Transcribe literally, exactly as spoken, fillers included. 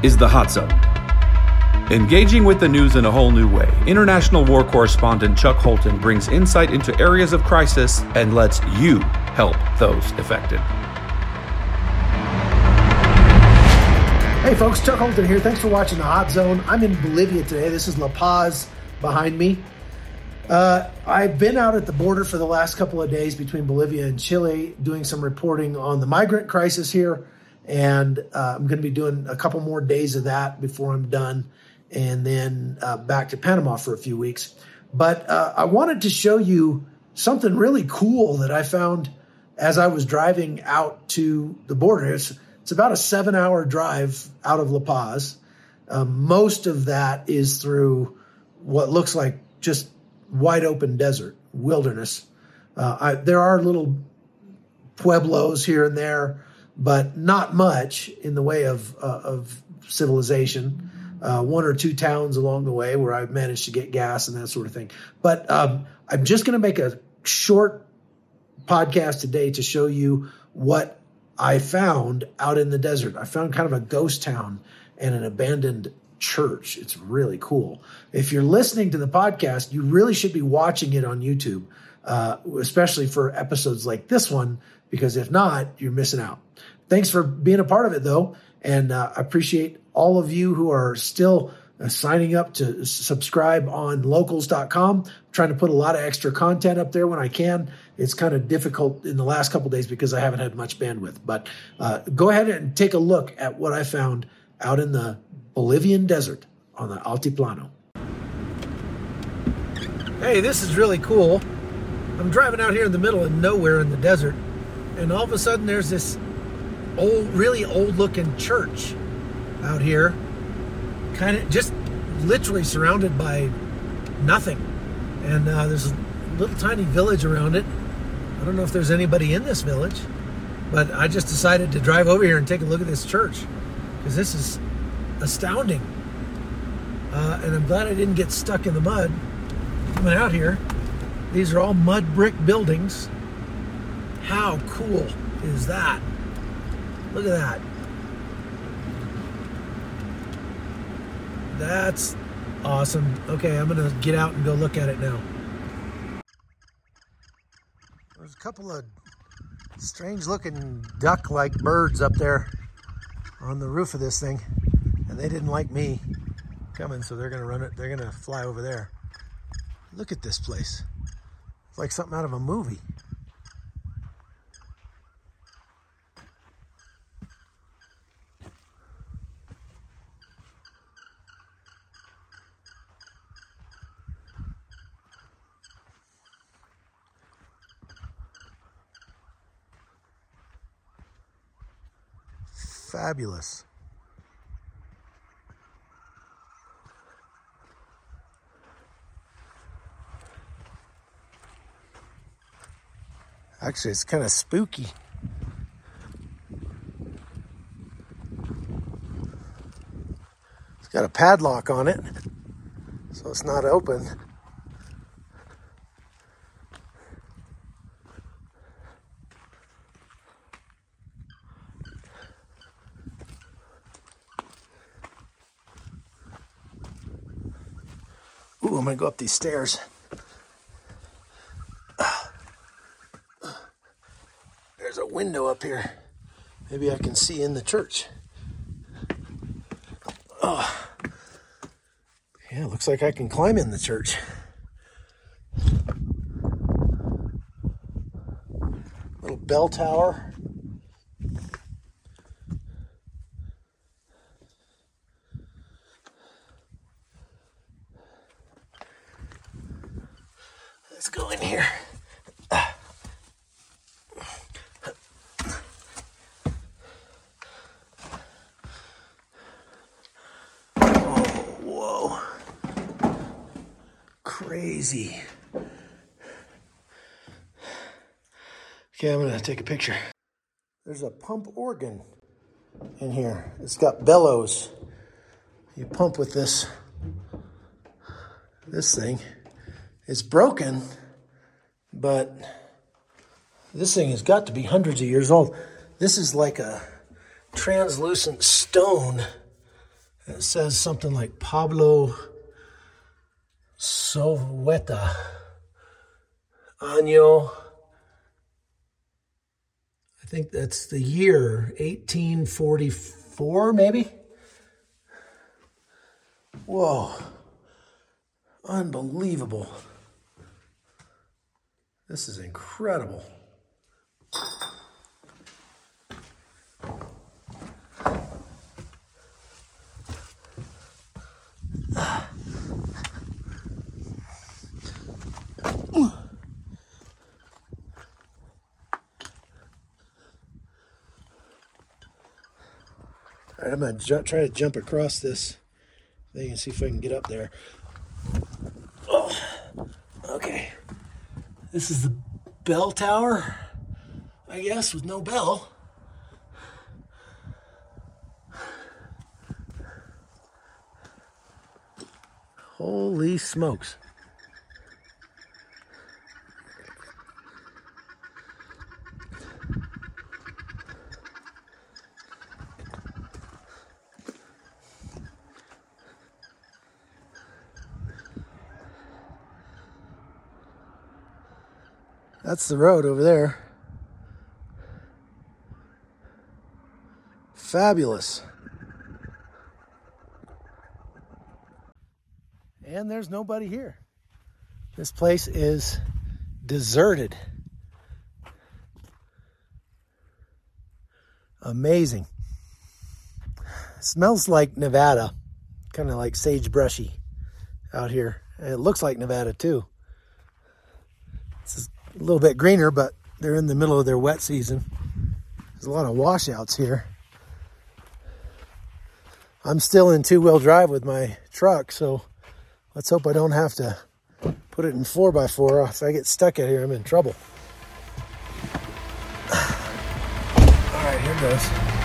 is the Hot Zone. Engaging with the news in a whole new way, international war correspondent Chuck Holton brings insight into areas of crisis and lets you help those affected. Hey folks, Chuck Holton here. Thanks for watching the Hot Zone. I'm in Bolivia today. This is La Paz behind me. Uh, I've been out at the border for the last couple of days between Bolivia and Chile doing some reporting on the migrant crisis here. And uh, I'm going to be doing a couple more days of that before I'm done. And then uh, back to Panama for a few weeks. But uh, I wanted to show you something really cool that I found as I was driving out to the border. It's, it's about a seven-hour drive out of La Paz. Uh, most of that is through what looks like just wide open desert, wilderness. Uh, I, there are little pueblos here and there, but not much in the way of, uh, of civilization. Uh, one or two towns along the way where I managed to get gas and that sort of thing. But um, I'm just going to make a short podcast today to show you what I found out in the desert. I found kind of a ghost town and an abandoned church. It's really cool. If you're listening to the podcast, you really should be watching it on YouTube, uh, especially for episodes like this one, because if not, you're missing out. Thanks for being a part of it, though, and uh, I appreciate all of you who are still uh, signing up to subscribe on locals dot com. I'm trying to put a lot of extra content up there when I can. It's kind of difficult in the last couple of days because I haven't had much bandwidth, but uh, go ahead and take a look at what I found out in the Bolivian desert on the Altiplano. Hey, this is really cool. I'm driving out here in the middle of nowhere in the desert, and all of a sudden there's this old, really old looking church out here, kind of just literally surrounded by nothing. And uh, there's a little tiny village around it. I don't know if there's anybody in this village, but I just decided to drive over here and take a look at this church because this is astounding. Uh, and I'm glad I didn't get stuck in the mud coming out here. These are all mud brick buildings. How cool is that? Look at that. That's awesome. Okay, I'm going to get out and go look at it now. There's a couple of strange looking duck-like birds up there on the roof of this thing. And they didn't like me coming, so they're going to run it. They're going to fly over there. Look at this place. It's like something out of a movie. Fabulous. Actually, it's kind of spooky. It's got a padlock on it, so it's not open. Ooh, I'm gonna go up these stairs. There's a window up here. Maybe I can see in the church. Oh, yeah, looks like I can climb in the church. Little bell tower. Let's go in here. Crazy. Okay, I'm gonna take a picture. There's a pump organ in here. It's got bellows. You pump with this this thing. It's broken, but this thing has got to be hundreds of years old. This is like a translucent stone It says something like Pablo Sovueta Año. I think that's the year, eighteen forty-four, maybe? Whoa. Unbelievable. This is incredible. All right, I'm going to try to jump across this thing and see if I can get up there. Oh, okay. This is the bell tower, I guess, with no bell. Holy smokes. That's the road over there. Fabulous. And there's nobody here. This place is deserted. Amazing. It smells like Nevada, kind of like sagebrushy out here. And it looks like Nevada too. It's a little bit greener, but they're in the middle of their wet season. There's a lot of washouts here. I'm still in two-wheel drive with my truck, so let's hope I don't have to put it in four by four. If I get stuck out here, I'm in trouble. All right, here goes.